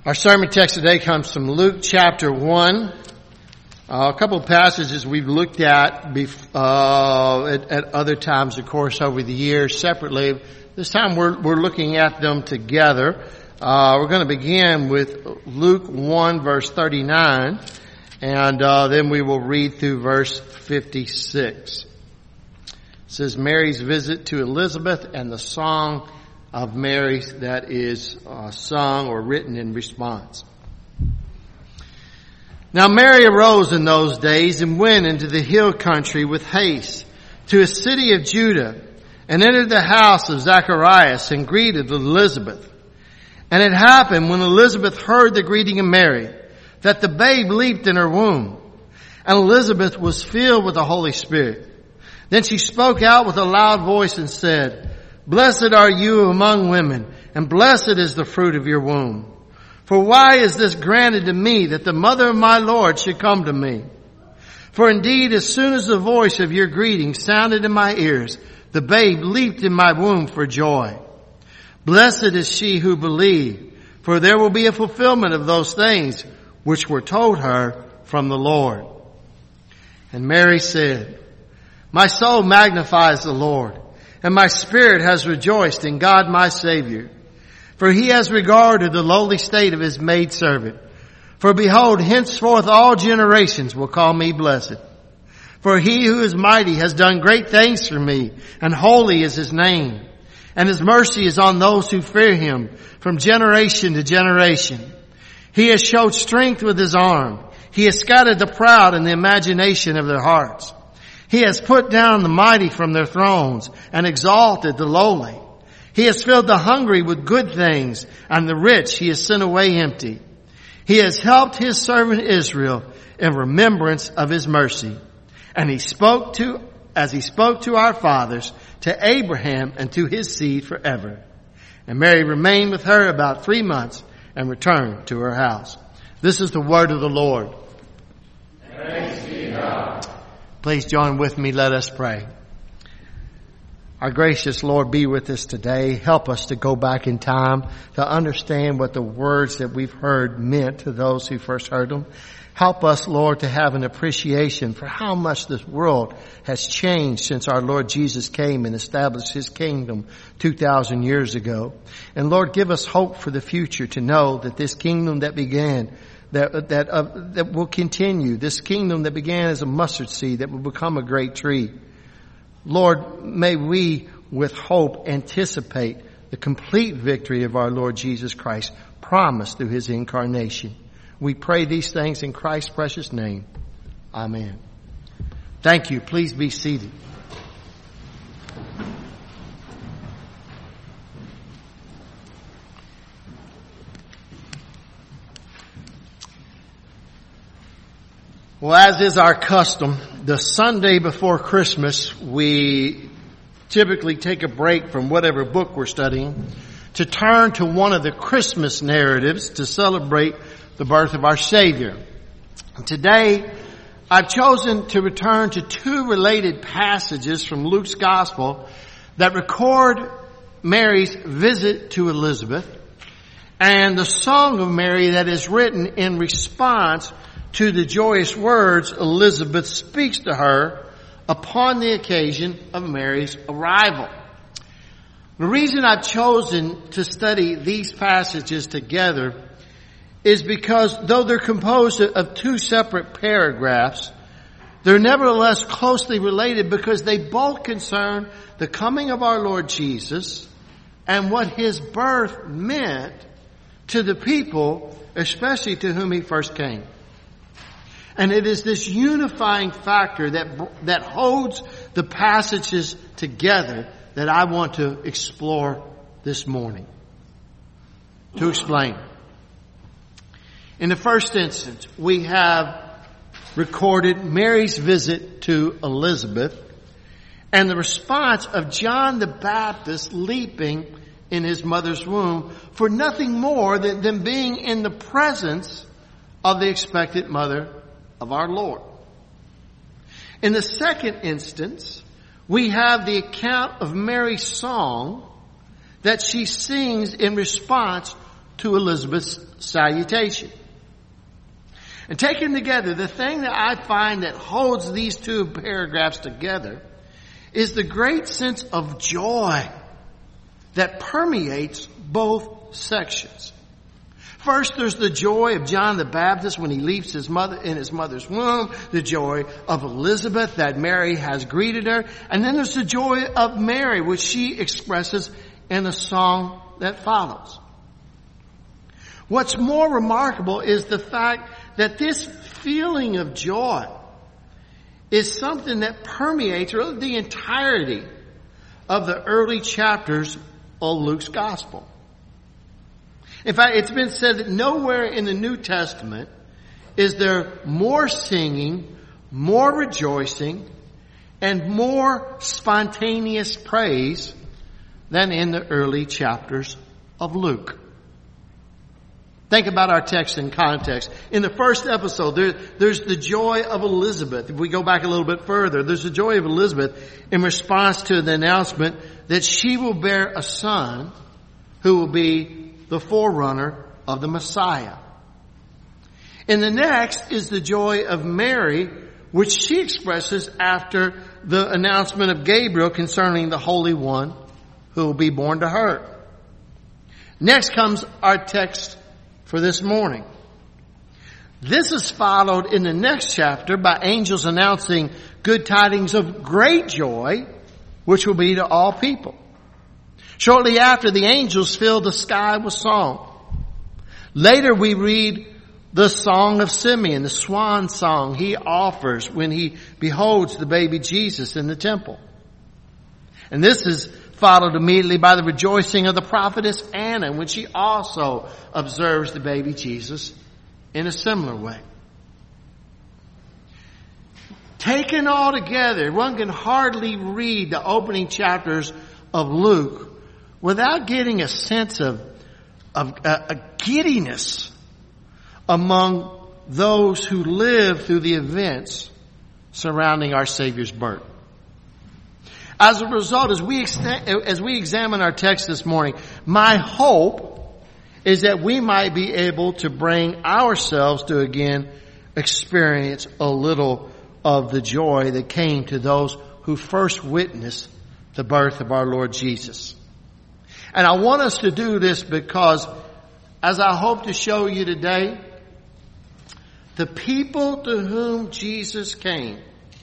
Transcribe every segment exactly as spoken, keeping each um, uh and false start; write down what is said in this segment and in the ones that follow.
Our sermon text today comes from Luke chapter one. Uh, a couple of passages we've looked at, bef- uh, at, at other times, of course, over the years separately. This time we're, we're looking at them together. Uh, we're going to begin with Luke one verse thirty-nine, and uh, then we will read through verse fifty-six. It says, Mary's visit to Elizabeth and the song of Mary that is uh, sung or written in response. Now Mary arose in those days and went into the hill country with haste to a city of Judah and entered the house of Zacharias and greeted Elizabeth. And it happened when Elizabeth heard the greeting of Mary that the babe leaped in her womb, and Elizabeth was filled with the Holy Spirit. Then she spoke out with a loud voice and said, Blessed are you among women, and blessed is the fruit of your womb. For why is this granted to me that the mother of my Lord should come to me? For indeed, as soon as the voice of your greeting sounded in my ears, the babe leaped in my womb for joy. Blessed is she who believed, for there will be a fulfillment of those things which were told her from the Lord. And Mary said, My soul magnifies the Lord, and my spirit has rejoiced in God my Savior. For he has regarded the lowly state of his maidservant. For behold, henceforth all generations will call me blessed. For he who is mighty has done great things for me, and holy is his name. And his mercy is on those who fear him from generation to generation. He has showed strength with his arm. He has scattered the proud in the imagination of their hearts. He has put down the mighty from their thrones and exalted the lowly. He has filled the hungry with good things, and the rich he has sent away empty. He has helped his servant Israel in remembrance of his mercy. And he spoke to, as he spoke to our fathers, to Abraham and to his seed forever. And Mary remained with her about three months and returned to her house. This is the word of the Lord. Thanks be to God. Please join with me. Let us pray. Our gracious Lord, be with us today. Help us to go back in time to understand what the words that we've heard meant to those who first heard them. Help us, Lord, to have an appreciation for how much this world has changed since our Lord Jesus came and established his kingdom two thousand years ago. And Lord, give us hope for the future to know that this kingdom that began that that uh, that will continue, this kingdom that began as a mustard seed that will become a great tree. Lord, may we with hope anticipate the complete victory of our Lord Jesus Christ promised through his incarnation. We pray these things in Christ's precious name. Amen. Thank you. Please be seated. Well, as is our custom, the Sunday before Christmas, we typically take a break from whatever book we're studying to turn to one of the Christmas narratives to celebrate the birth of our Savior. And today, I've chosen to return to two related passages from Luke's Gospel that record Mary's visit to Elizabeth and the song of Mary that is written in response to the joyous words Elizabeth speaks to her upon the occasion of Mary's arrival. The reason I've chosen to study these passages together is because though they're composed of two separate paragraphs, they're nevertheless closely related because they both concern the coming of our Lord Jesus and what his birth meant to the people, especially to whom he first came. And it is this unifying factor that that holds the passages together that I want to explore this morning. To explain. In the first instance, we have recorded Mary's visit to Elizabeth and the response of John the Baptist leaping in his mother's womb for nothing more than, than being in the presence of the expected mother of our Lord. In the second instance, we have the account of Mary's song that she sings in response to Elizabeth's salutation. And taken together, the thing that I find that holds these two paragraphs together is the great sense of joy that permeates both sections. First, there's the joy of John the Baptist when he leaps his mother in his mother's womb, the joy of Elizabeth that Mary has greeted her, and then there's the joy of Mary, which she expresses in the song that follows. What's more remarkable is the fact that this feeling of joy is something that permeates really the entirety of the early chapters of Luke's gospel. In fact, it's been said that nowhere in the New Testament is there more singing, more rejoicing, and more spontaneous praise than in the early chapters of Luke. Think about our text in context. In the first episode, there, there's the joy of Elizabeth. If we go back a little bit further, there's the joy of Elizabeth in response to the announcement that she will bear a son who will be the forerunner of the Messiah. In the next is the joy of Mary, which she expresses after the announcement of Gabriel concerning the Holy One who will be born to her. Next comes our text for this morning. This is followed in the next chapter by angels announcing good tidings of great joy, which will be to all people. Shortly after, the angels fill the sky with song. Later we read the song of Simeon, the swan song he offers when he beholds the baby Jesus in the temple. And this is followed immediately by the rejoicing of the prophetess Anna when she also observes the baby Jesus in a similar way. Taken all together, one can hardly read the opening chapters of Luke without getting a sense of, of uh, a giddiness among those who live through the events surrounding our Savior's birth. As a result, as we, as we examine our text this morning, my hope is that we might be able to bring ourselves to again experience a little of the joy that came to those who first witnessed the birth of our Lord Jesus. And I want us to do this because, as I hope to show you today, the people to whom Jesus came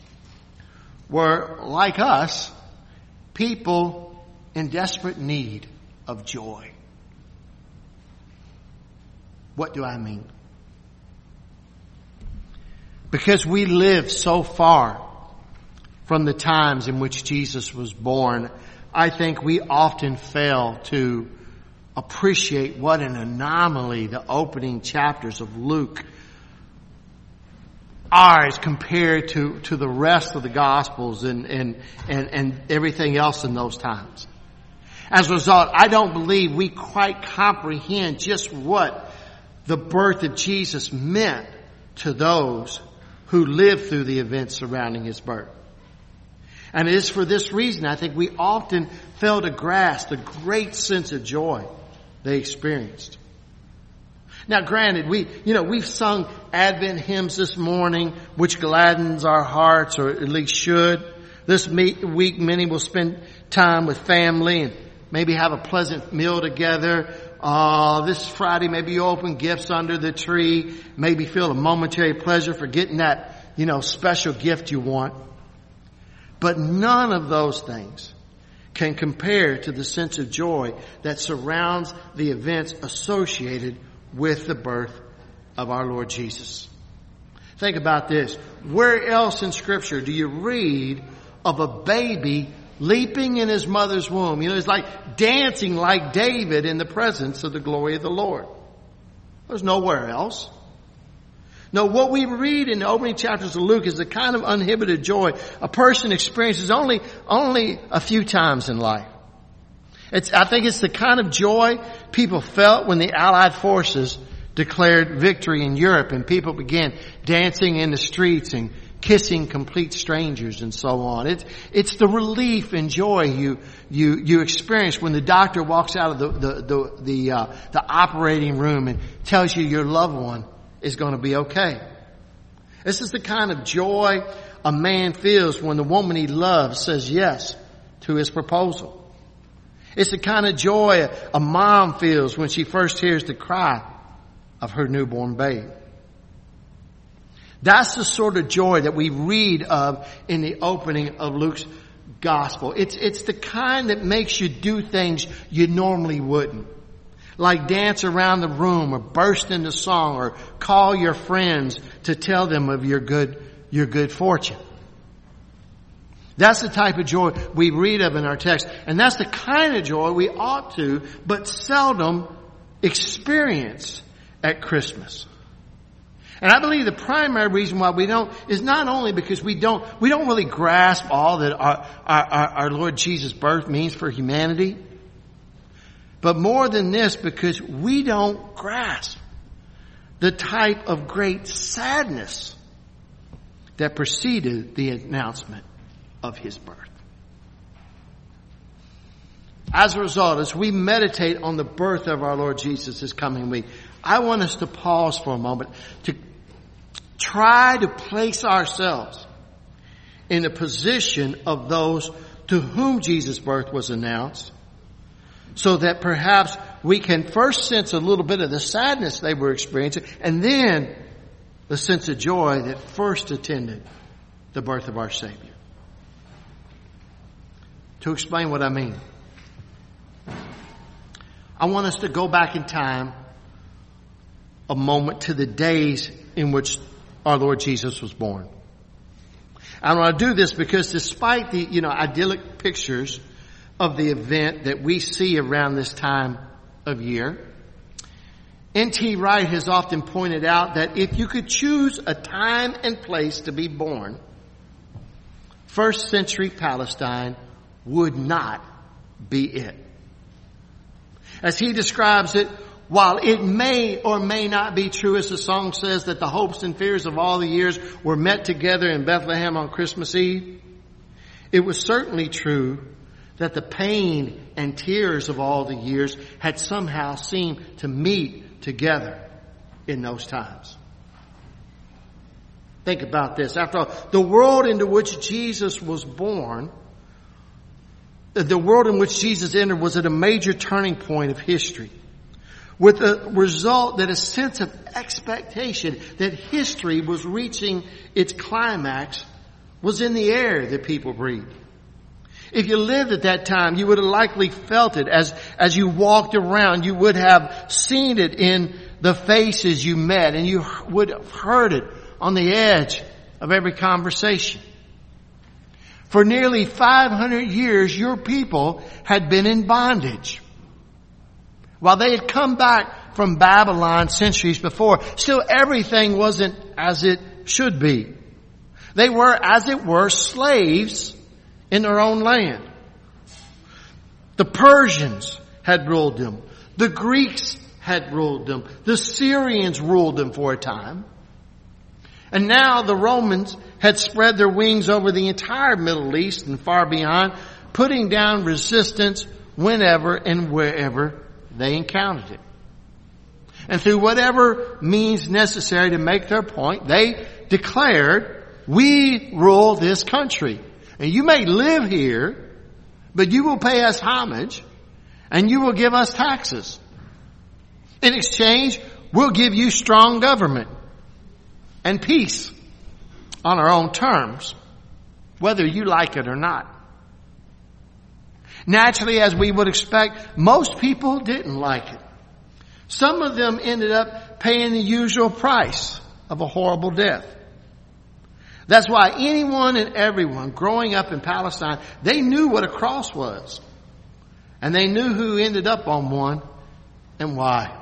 were, like us, people in desperate need of joy. What do I mean? Because we live so far from the times in which Jesus was born, I think we often fail to appreciate what an anomaly the opening chapters of Luke are as compared to, to the rest of the Gospels and, and, and, and everything else in those times. As a result, I don't believe we quite comprehend just what the birth of Jesus meant to those who lived through the events surrounding his birth. And it is for this reason I think we often fail to grasp the great sense of joy they experienced. Now granted, we, you know, we've sung Advent hymns this morning, which gladdens our hearts, or at least should. This week many will spend time with family and maybe have a pleasant meal together. Uh, this Friday maybe you open gifts under the tree, maybe feel a momentary pleasure for getting that, you know, special gift you want. But none of those things can compare to the sense of joy that surrounds the events associated with the birth of our Lord Jesus. Think about this. Where else in Scripture do you read of a baby leaping in his mother's womb? You know, it's like dancing like David in the presence of the glory of the Lord. There's nowhere else. No, what we read in the opening chapters of Luke is the kind of uninhibited joy a person experiences only, only a few times in life. It's, I think it's the kind of joy people felt when the Allied forces declared victory in Europe and people began dancing in the streets and kissing complete strangers and so on. It's, it's the relief and joy you, you, you experience when the doctor walks out of the, the, the, the, uh, the operating room and tells you your loved one is going to be okay. This is the kind of joy a man feels when the woman he loves says yes to his proposal. It's the kind of joy a mom feels when she first hears the cry of her newborn babe. That's the sort of joy that we read of in the opening of Luke's gospel. It's, it's the kind that makes you do things you normally wouldn't. Like dance around the room or burst into song or call your friends to tell them of your good, your good fortune. That's the type of joy we read of in our text. And that's the kind of joy we ought to, but seldom experience at Christmas. And I believe the primary reason why we don't is not only because we don't, we don't really grasp all that our, our, our Lord Jesus' birth means for humanity. But more than this, because we don't grasp the type of great sadness that preceded the announcement of his birth. As a result, as we meditate on the birth of our Lord Jesus this coming week, I want us to pause for a moment to try to place ourselves in the position of those to whom Jesus' birth was announced, so that perhaps we can first sense a little bit of the sadness they were experiencing, and then the sense of joy that first attended the birth of our Savior. To explain what I mean, I want us to go back in time a moment to the days in which our Lord Jesus was born. I want to do this because despite the, you know, idyllic pictures of the event that we see around this time of year, N T Wright has often pointed out that if you could choose a time and place to be born, first century Palestine would not be it. As he describes it, while it may or may not be true, as the song says, that the hopes and fears of all the years were met together in Bethlehem on Christmas Eve, it was certainly true that the pain and tears of all the years had somehow seemed to meet together in those times. Think about this. After all, the world into which Jesus was born, the world in which Jesus entered was at a major turning point of history, with the result that a sense of expectation that history was reaching its climax was in the air that people breathed. If you lived at that time, you would have likely felt it as, as you walked around. You would have seen it in the faces you met, and you would have heard it on the edge of every conversation. For nearly five hundred years, your people had been in bondage. While they had come back from Babylon centuries before, still everything wasn't as it should be. They were, as it were, slaves in their own land. The Persians had ruled them. The Greeks had ruled them. The Syrians ruled them for a time. And now the Romans had spread their wings over the entire Middle East and far beyond, putting down resistance whenever and wherever they encountered it. And through whatever means necessary to make their point, they declared, we rule this country. And you may live here, but you will pay us homage and you will give us taxes. In exchange, we'll give you strong government and peace on our own terms, whether you like it or not. Naturally, as we would expect, most people didn't like it. Some of them ended up paying the usual price of a horrible death. That's why anyone and everyone growing up in Palestine, they knew what a cross was. And they knew who ended up on one and why.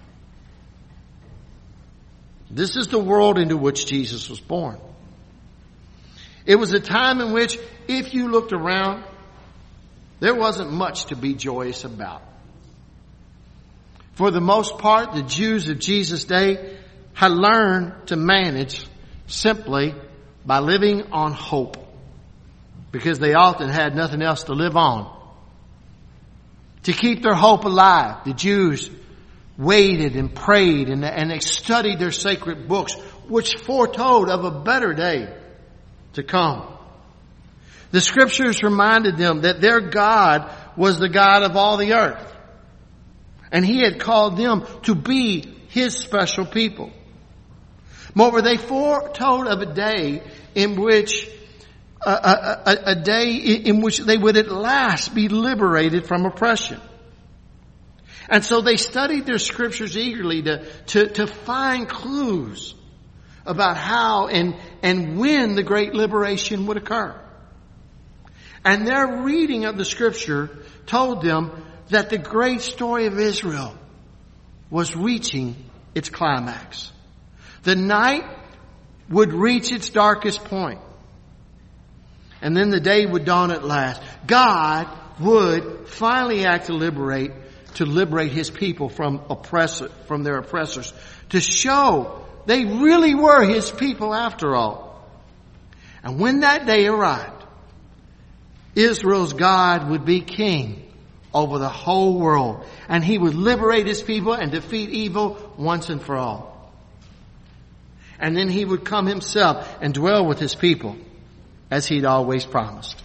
This is the world into which Jesus was born. It was a time in which, if you looked around, there wasn't much to be joyous about. For the most part, the Jews of Jesus' day had learned to manage simply by living on hope, because they often had nothing else to live on. To keep their hope alive, the Jews waited and prayed and, and they studied their sacred books, which foretold of a better day to come. The scriptures reminded them that their God was the God of all the earth, and He had called them to be His special people. Moreover, they foretold of a day in which a, a, a, a day in which they would at last be liberated from oppression. And so they studied their scriptures eagerly to, to, to find clues about how and, and when the great liberation would occur. And their reading of the scripture told them that the great story of Israel was reaching its climax. The night would reach its darkest point. And then the day would dawn at last. God would finally act to liberate, to liberate His people from oppressor, from their oppressors, to show they really were His people after all. And when that day arrived, Israel's God would be king over the whole world, and He would liberate His people and defeat evil once and for all. And then He would come Himself and dwell with His people, as He'd always promised.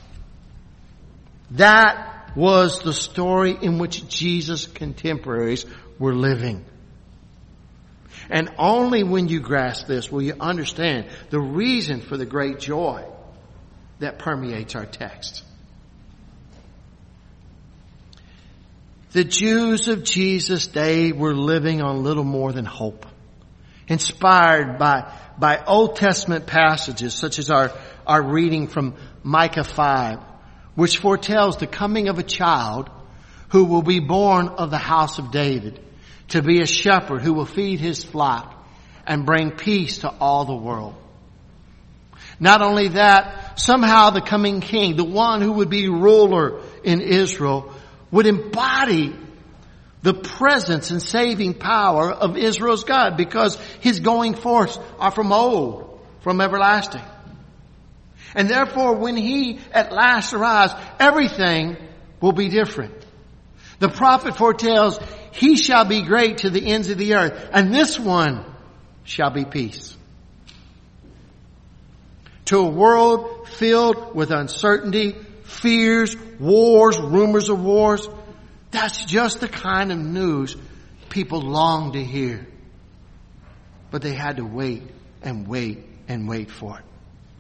That was the story in which Jesus' contemporaries were living. And only when you grasp this will you understand the reason for the great joy that permeates our text. The Jews of Jesus' day were living on little more than hope, inspired by, by Old Testament passages such as our Our reading from Micah five, which foretells the coming of a child who will be born of the house of David, to be a shepherd who will feed his flock and bring peace to all the world. Not only that, somehow the coming king, the one who would be ruler in Israel, would embody the presence and saving power of Israel's God, because His going forth are from old, from everlasting. And therefore, when He at last arrives, everything will be different. The prophet foretells, He shall be great to the ends of the earth, and this one shall be peace. To a world filled with uncertainty, fears, wars, rumors of wars, that's just the kind of news people long to hear. But they had to wait and wait and wait for it.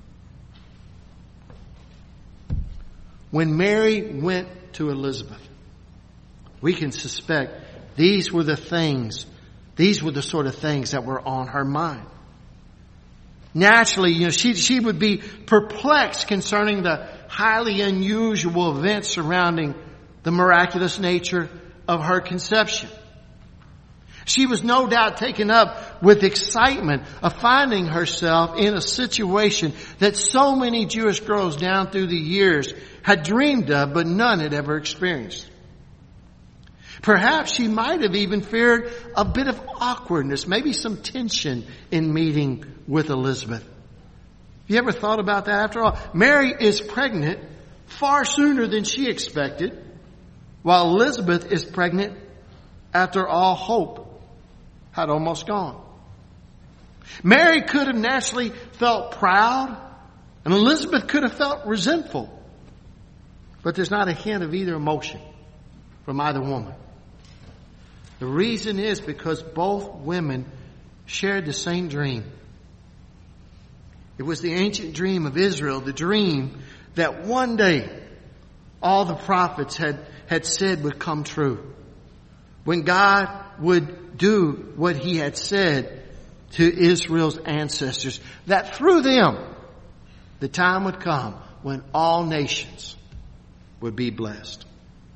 When Mary went to Elizabeth, we can suspect these were the things, these were the sort of things that were on her mind. Naturally, you know, she, she would be perplexed concerning the highly unusual events surrounding the miraculous nature of her conception. She was no doubt taken up with excitement of finding herself in a situation that so many Jewish girls down through the years had dreamed of, but none had ever experienced. Perhaps she might have even feared a bit of awkwardness, maybe some tension in meeting with Elizabeth. Have you ever thought about that? After all, Mary is pregnant far sooner than she expected, while Elizabeth is pregnant after all hope had almost gone. Mary could have naturally felt proud, and Elizabeth could have felt resentful. But there's not a hint of either emotion from either woman. The reason is because both women shared the same dream. It was the ancient dream of Israel, the dream that one day all the prophets had, had said would come true. When God would do what He had said to Israel's ancestors, that through them the time would come when all nations would be blessed.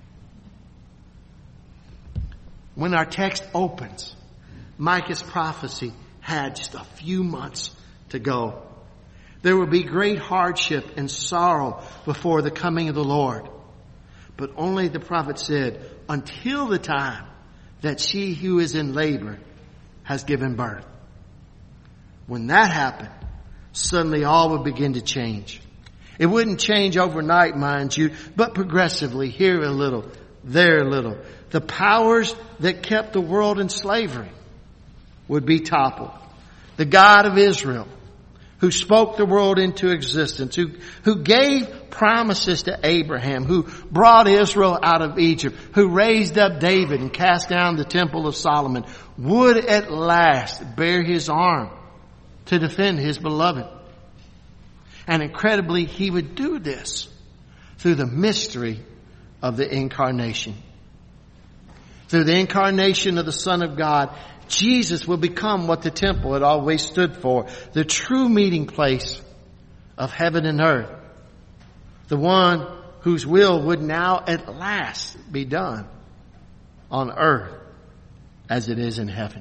When our text opens, Micah's prophecy had just a few months to go. There would be great hardship and sorrow before the coming of the Lord. But only the prophet said, until the time that she who is in labor has given birth. When that happened, suddenly all would begin to change. It wouldn't change overnight, mind you, but progressively, here a little, there a little. The powers that kept the world in slavery would be toppled. The God of Israel, who spoke the world into existence, who, who gave promises to Abraham, who brought Israel out of Egypt, who raised up David and cast down the temple of Solomon, would at last bear his arm to defend his beloved. And incredibly, he would do this through the mystery of the incarnation. Through the incarnation of the Son of God, Jesus will become what the temple had always stood for, the true meeting place of heaven and earth. The one whose will would now at last be done on earth as it is in heaven.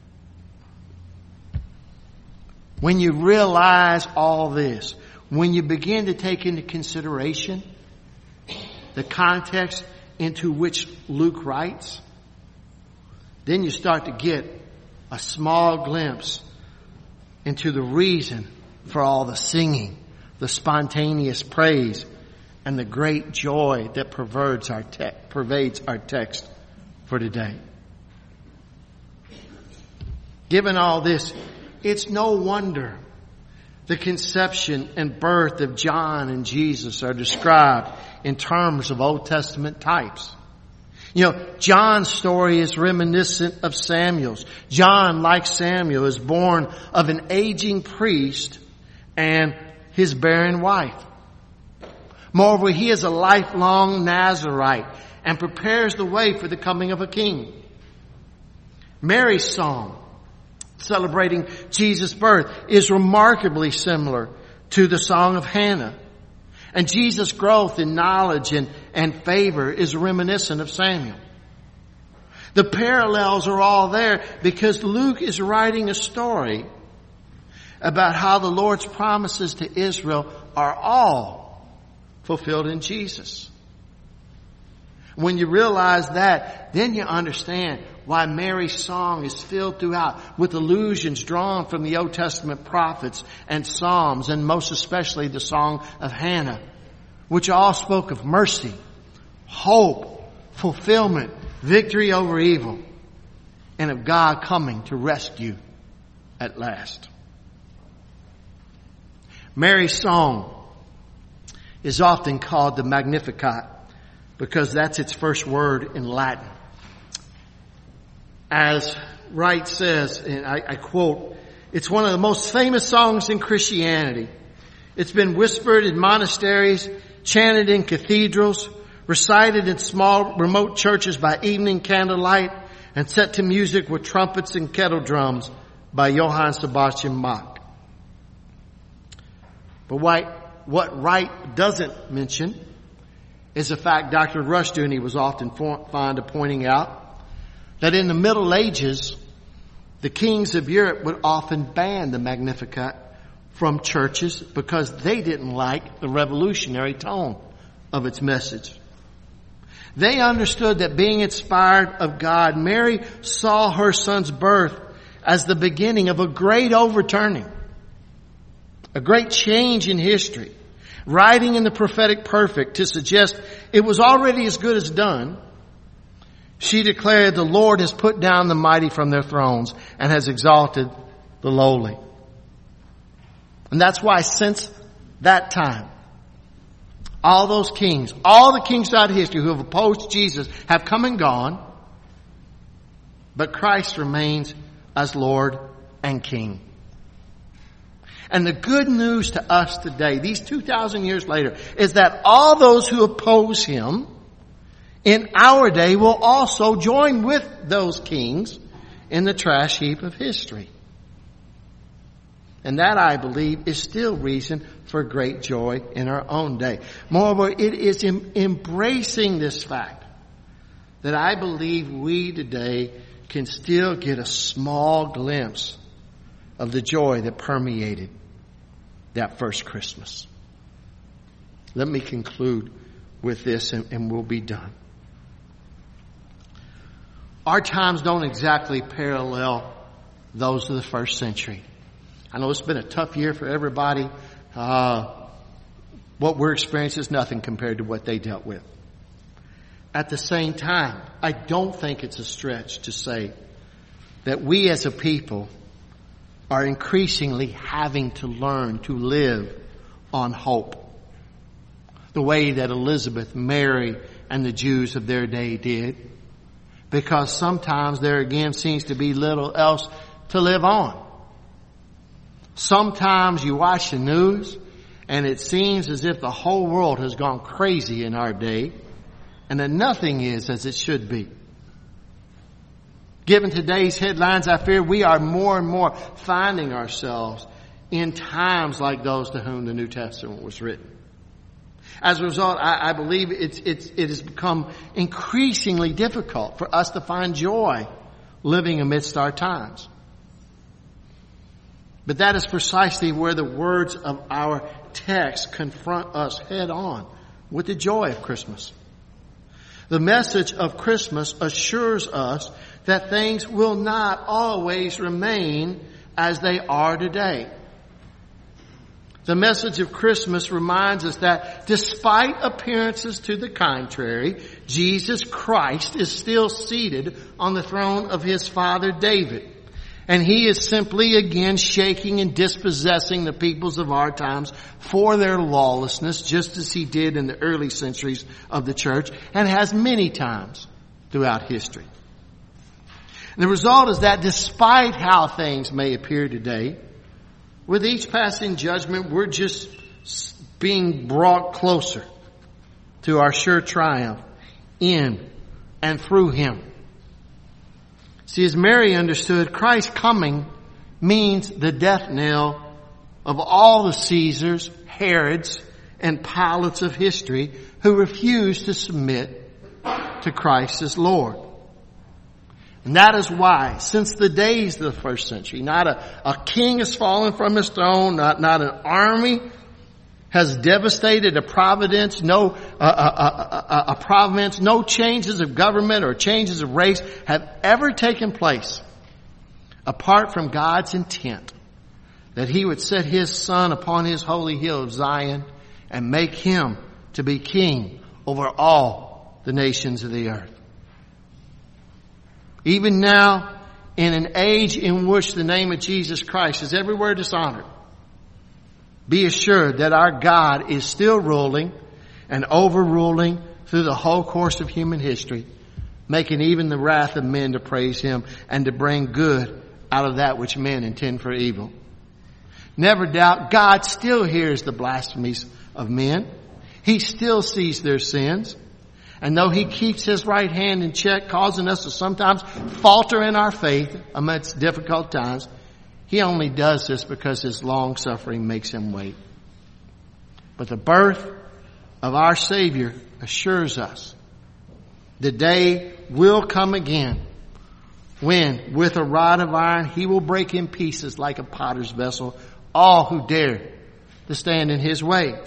When you realize all this, when you begin to take into consideration the context into which Luke writes, then you start to get a small glimpse into the reason for all the singing, the spontaneous praise, and the great joy that pervades our, te- pervades our text for today. Given all this, it's no wonder the conception and birth of John and Jesus are described in terms of Old Testament types. You know, John's story is reminiscent of Samuel's. John, like Samuel, is born of an aging priest and his barren wife. Moreover, he is a lifelong Nazirite and prepares the way for the coming of a king. Mary's song, celebrating Jesus' birth, is remarkably similar to the song of Hannah. And Jesus' growth in knowledge and, and favor is reminiscent of Samuel. The parallels are all there because Luke is writing a story about how the Lord's promises to Israel are all fulfilled in Jesus. When you realize that, then you understand why Mary's song is filled throughout with allusions drawn from the Old Testament prophets and Psalms, and most especially the song of Hannah, which all spoke of mercy, hope, fulfillment, victory over evil, and of God coming to rescue at last. Mary's song is often called the Magnificat because that's its first word in Latin. As Wright says, and I, I quote, it's one of the most famous songs in Christianity. It's been whispered in monasteries, chanted in cathedrals, recited in small remote churches by evening candlelight, and set to music with trumpets and kettle drums by Johann Sebastian Bach. But what, what Wright doesn't mention is the fact Doctor Rushdoony was often fond of pointing out that in the Middle Ages, the kings of Europe would often ban the Magnificat from churches because they didn't like the revolutionary tone of its message. They understood that being inspired of God, Mary saw her son's birth as the beginning of a great overturning, a great change in history, writing in the prophetic perfect to suggest it was already as good as done. She declared, the Lord has put down the mighty from their thrones and has exalted the lowly. And that's why since that time, all those kings, all the kings throughout history who have opposed Jesus have come and gone, but Christ remains as Lord and King. And the good news to us today, these two thousand years later, is that all those who oppose him in our day will also join with those kings in the trash heap of history. And that, I believe, is still reason for great joy in our own day. Moreover, it is em- embracing this fact that I believe we today can still get a small glimpse of the joy that permeated that first Christmas. Let me conclude with this and, and we'll be done. Our times don't exactly parallel those of the first century. I know it's been a tough year for everybody. Uh, what we're experiencing is nothing compared to what they dealt with. At the same time, I don't think it's a stretch to say that we as a people are increasingly having to learn to live on hope. The way that Elizabeth, Mary, and the Jews of their day did. Because sometimes there again seems to be little else to live on. Sometimes you watch the news and it seems as if the whole world has gone crazy in our day and that nothing is as it should be. Given today's headlines, I fear we are more and more finding ourselves in times like those to whom the New Testament was written. As a result, I, I believe it's, it's, it has become increasingly difficult for us to find joy living amidst our times. But that is precisely where the words of our text confront us head on with the joy of Christmas. The message of Christmas assures us that things will not always remain as they are today. The message of Christmas reminds us that despite appearances to the contrary, Jesus Christ is still seated on the throne of his father David. And he is simply again shaking and dispossessing the peoples of our times for their lawlessness, just as he did in the early centuries of the church and has many times throughout history. And the result is that despite how things may appear today, with each passing judgment, we're just being brought closer to our sure triumph in and through him. See, as Mary understood, Christ's coming means the death knell of all the Caesars, Herods, and Pilates of history who refused to submit to Christ as Lord. And that is why, since the days of the first century, not a, a king has fallen from his throne, not, not an army has devastated a providence, no, uh, a, a, a province, no changes of government or changes of race have ever taken place apart from God's intent that he would set his son upon his holy hill of Zion and make him to be king over all the nations of the earth. Even now, in an age in which the name of Jesus Christ is everywhere dishonored, be assured that our God is still ruling and overruling through the whole course of human history, making even the wrath of men to praise him and to bring good out of that which men intend for evil. Never doubt, God still hears the blasphemies of men. He still sees their sins. And though he keeps his right hand in check, causing us to sometimes falter in our faith amidst difficult times, he only does this because his long suffering makes him wait. But the birth of our Savior assures us the day will come again when, with a rod of iron, he will break in pieces like a potter's vessel all who dare to stand in his way.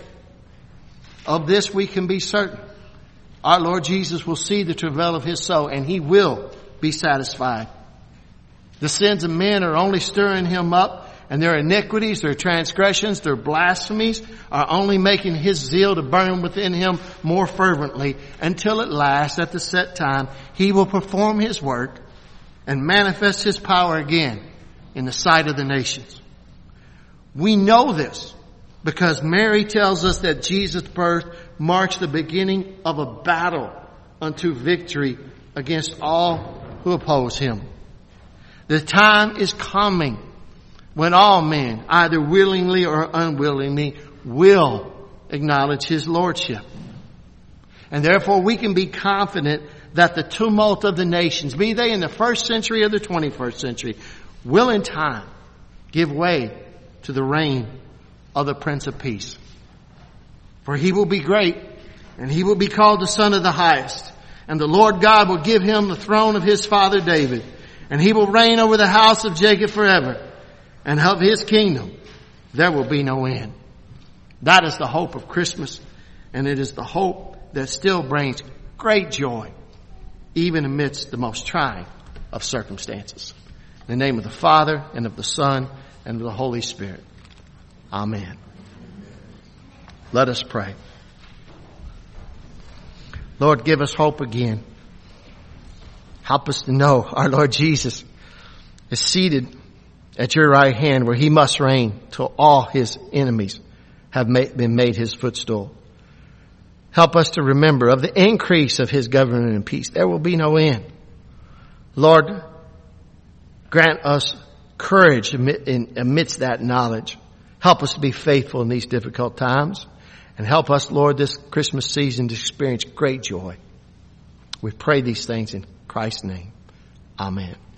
Of this we can be certain. Our Lord Jesus will see the travail of his soul, and he will be satisfied. The sins of men are only stirring him up, and their iniquities, their transgressions, their blasphemies are only making his zeal to burn within him more fervently, until at last, at the set time, he will perform his work and manifest his power again in the sight of the nations. We know this because Mary tells us that Jesus' birth marks the beginning of a battle unto victory against all who oppose him. The time is coming when all men, either willingly or unwillingly, will acknowledge his lordship. And therefore we can be confident that the tumult of the nations, be they in the first century or the twenty-first century, will in time give way to the reign of the Prince of Peace. For he will be great, and he will be called the Son of the Highest. And the Lord God will give him the throne of his father David. And he will reign over the house of Jacob forever. And of his kingdom there will be no end. That is the hope of Christmas. And it is the hope that still brings great joy, even amidst the most trying of circumstances. In the name of the Father, and of the Son, and of the Holy Spirit. Amen. Let us pray. Lord, give us hope again. Help us to know our Lord Jesus is seated at your right hand where he must reign till all his enemies have been made his footstool. Help us to remember of the increase of his government and peace. There will be no end. Lord, grant us courage amidst that knowledge. Help us to be faithful in these difficult times. And help us, Lord, this Christmas season to experience great joy. We pray these things in Christ's name. Amen.